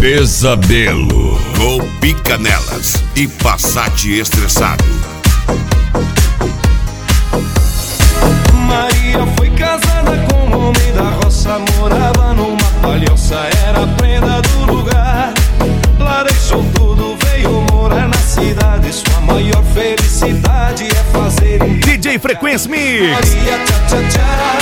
Pesadelo, Golpe Canelas e Passat estressado. Maria foi casada com um homem da roça, morava numa palhoça, era a prenda do lugar. Lá deixou tudo, veio morar na cidade, sua maior felicidade é fazer DJ Frequência Mix. Maria, tchá, tchá, tchá.